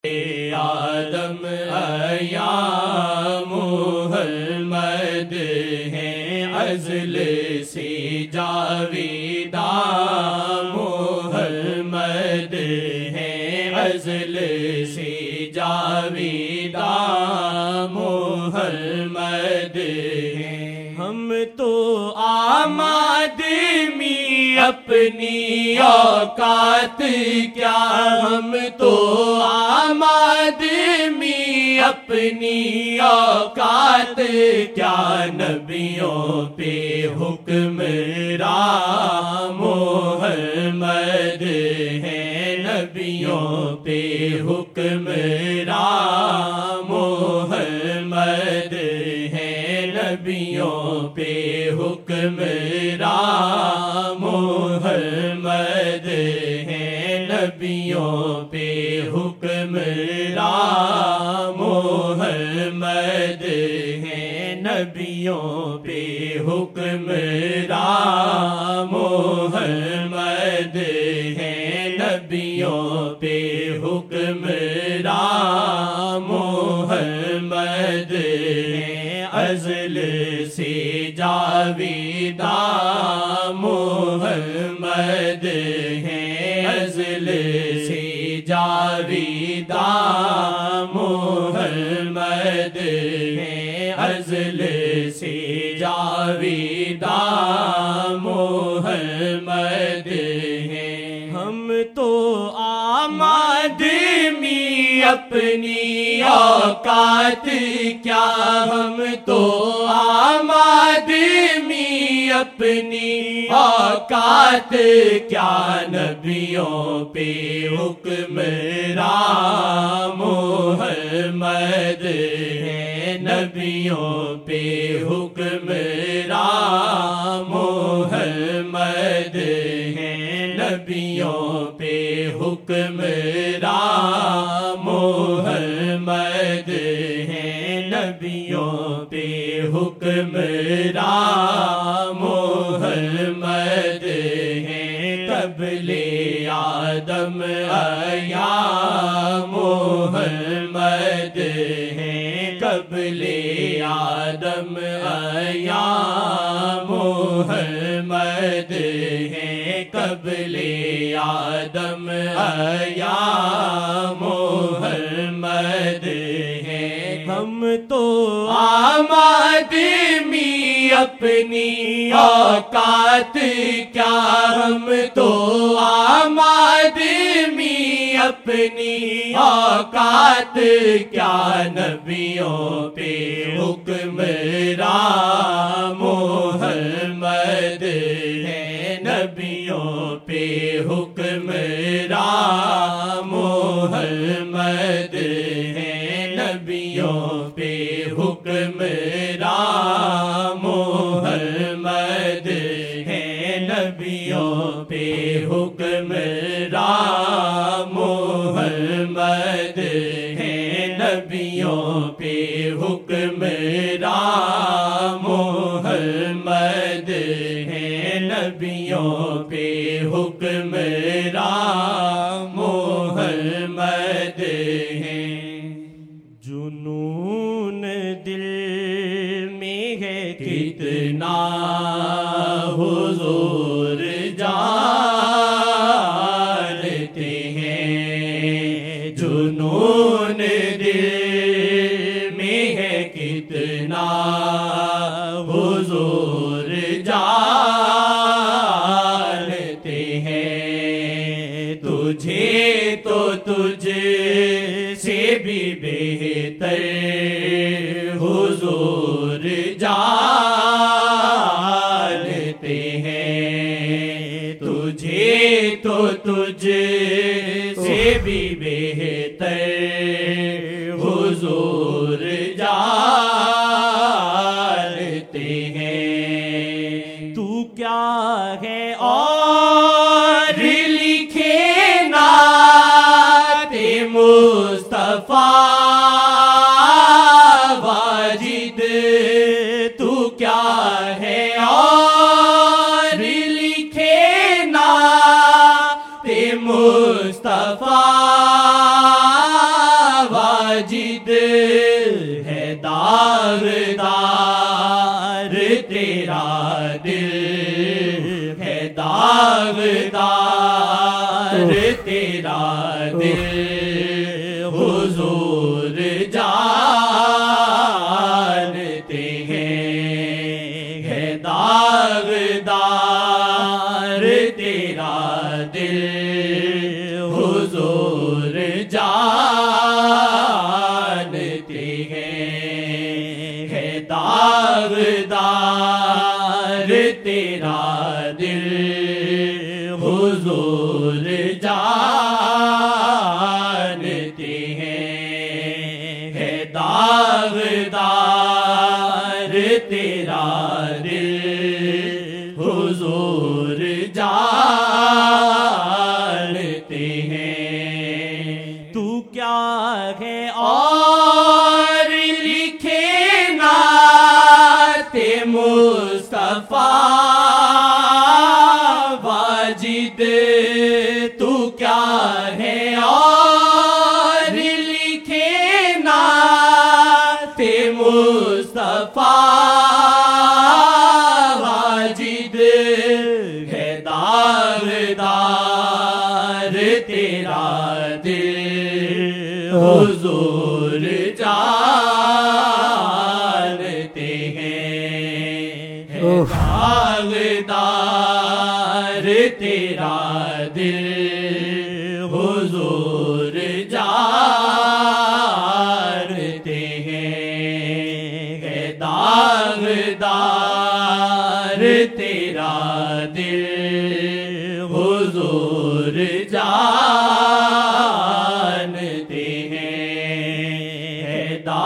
آدم ایام محمد ہیں، ازل سے جاویدہ محمد ہیں، ازل سے جاویدہ محمد ہیں۔ ہم تو آدمی اپنی اوقات کیا، ہم تو آدمی اپنی اوقات کیا، نبیوں پہ حکمراں محمد ہیں، نبیوں پہ حکمراں محمد ہیں، نبیوں پہ حکمراں محمد ہیں، نبیوں پہ حکمراں محمد ہیں، نبیوں پہ حکمراں محمد ہیں، نبیوں پہ حکمراں محمد ہیں، ازل سے جاویدہ محمد ہیں، ازل سے جاویدہ محمد ہیں، ازل سے جاویدہ محمد ہیں۔ ہم تو آدمی اپنی اوقات کیا، ہم تو آدمی اپنی اوقات کیا، نبیوں پہ حکمراں محمد ہیں، نبیوں پہ حکمراں محمد ہیں، نبیوں پہ حکمراں محمد ہیں، نبیوں پہ حکمراں محمد ہیں، قبل آدم ایام محمد ہیں، قبل آدم ایام محمد ہیں، قبل آدم ایام محمد ہیں۔ ہم تو آدمی اپنی اوقات کیا، ہم تو آدمی اپنی اوقات کیا، نبیوں پہ حکمراں محمد ہیں، نبیوں پہ حکمراں محمد ہیں، نبیوں پہ حکمراں محمد ہیں، نبیوں پہ حکمراں محمد ہیں، نبیوں پہ حکمراں محمد ہیں، نبیوں پہ حکمراں محمد ہیں۔ جنون دل میں ہے کتنا حضور جانتے ہیں، جنون دل میں ہے کتنا حضور جانتے ہیں، تجھے تو تجھ سے بھی بہتر حضور جانتے ہیں، تجھے تو تجھ سے بھی بہتر حضور جانتے ہیں۔ تو کیا ہے اور لکھے نعت مصطفیٰ واجد، تو کیا ہے اور لکھے نعت مصطفیٰ واجد ہے داغدار تیرا دل ہے داغدار تیرا دل حضور جانتے ہیں ہے داغدار تیرا دل حضور جانتے ہیں ہے داغدار تیرا دل حضور جانتے ہیں ہے داغدار تیرا دل حضور جانتے ہیں تو کیا ہے اور لکھے نعت مصطفیٰ واجد تو کیا ہے اور لکھے نعت مصطفیٰ واجد ہے داغدار تیرا دل حضور جانتے ہیں ہے داغدار تیرا دل حضور جانتے ہیں ہے داغدار تیرا دل حضور جانتے ہیں ہے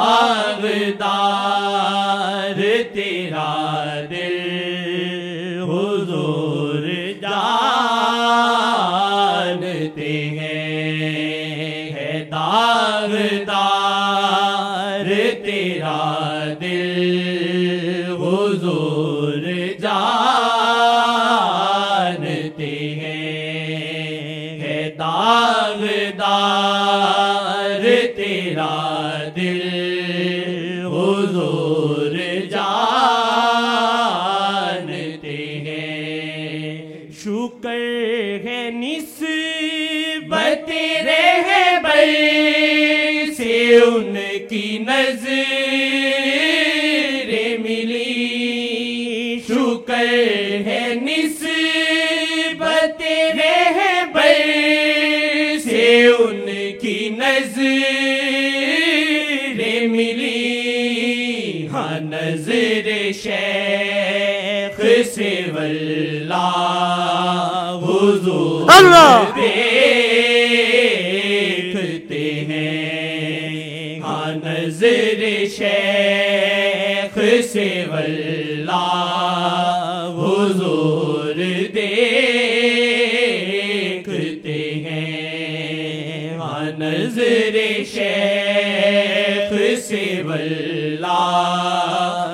داغدار تیرا دل حضور جانتے ہیں ہے داغدار تیرا دل حضور جانتے ہیں ہے داغدار تیرا دل حضور جانتے ہیں شکر ہے نسبت رہبر سے ان کی نظر ملی شکر ہے نسبت رہبر سے ان کی نظر ملی ہاں نظر شیخ سے واللہ حضور دیکھتے ہیں ہاں نظر شیخ سے واللہ حضور دیکھتے ہیں ہاں نظر شیخ سے واللہ